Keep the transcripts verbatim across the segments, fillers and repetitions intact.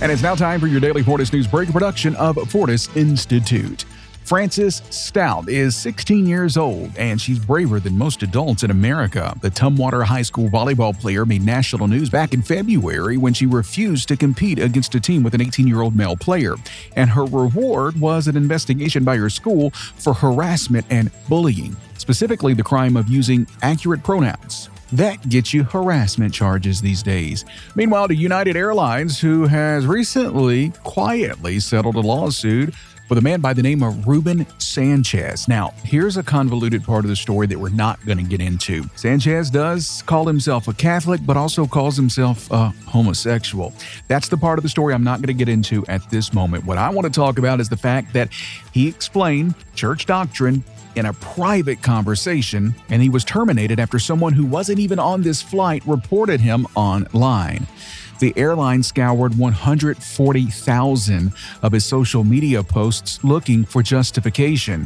And it's now time for your daily Fortis News Break, a production of Fortis Institute. Frances Stout is sixteen years old, and she's braver than most adults in America. The Tumwater High School volleyball player made national news back in February when she refused to compete against a team with an eighteen-year-old male player. And her reward was an investigation by her school for harassment and bullying, specifically the crime of using accurate pronouns. That gets you harassment charges these days. Meanwhile, to United Airlines, who has recently quietly settled a lawsuit with a man by the name of Ruben Sanchez. Now, here's a convoluted part of the story that we're not going to get into. Sanchez does call himself a Catholic, but also calls himself a homosexual. That's the part of the story I'm not going to get into at this moment. What I want to talk about is the fact that he explained church doctrine in a private conversation, and he was terminated after someone who wasn't even on this flight reported him online. The airline scoured one hundred forty thousand of his social media posts looking for justification.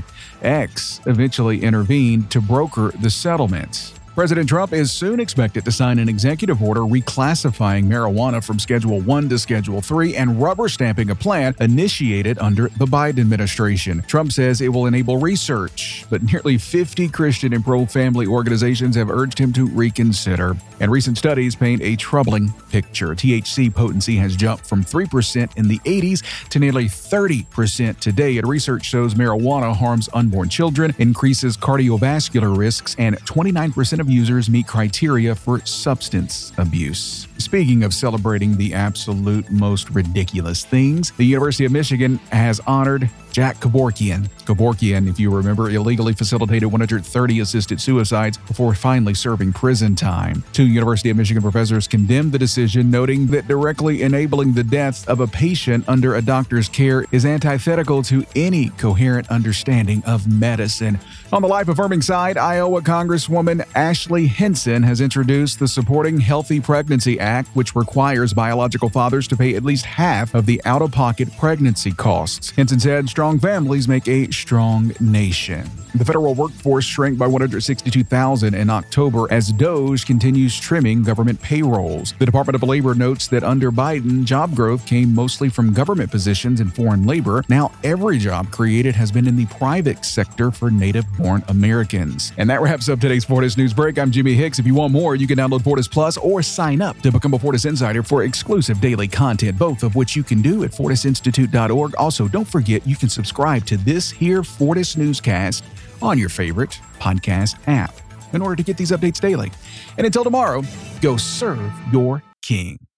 X eventually intervened to broker the settlement. President Trump is soon expected to sign an executive order reclassifying marijuana from Schedule one to Schedule three and rubber stamping a plan initiated under the Biden administration. Trump says it will enable research, but nearly fifty Christian and pro-family organizations have urged him to reconsider. And recent studies paint a troubling picture. T H C potency has jumped from three percent in the eighties to nearly thirty percent today. And research shows marijuana harms unborn children, increases cardiovascular risks, and twenty-nine percent of users meet criteria for substance abuse. Speaking of celebrating the absolute most ridiculous things, the University of Michigan has honored Jack Kevorkian. Kevorkian, if you remember, illegally facilitated one hundred thirty assisted suicides before finally serving prison time. Two University of Michigan professors condemned the decision, noting that directly enabling the death of a patient under a doctor's care is antithetical to any coherent understanding of medicine. On the life-affirming side, Iowa Congresswoman Ashley Hinson has introduced the Supporting Healthy Pregnancy Act, which requires biological fathers to pay at least half of the out-of-pocket pregnancy costs. Hinson said strong families make a strong nation. The federal workforce shrank by one hundred sixty-two thousand in October as DOGE continues trimming government payrolls. The Department of Labor notes that under Biden, job growth came mostly from government positions and foreign labor. Now every job created has been in the private sector for native-born Americans. And that wraps up today's Fortis News Break. I'm Jimmy Hicks. If you want more, you can download Fortis Plus or sign up to become a Fortis Insider for exclusive daily content, both of which you can do at fortis institute dot org. Also, don't forget you can subscribe to this here Fortis Newscast on your favorite podcast app in order to get these updates daily. And until tomorrow, go serve your king.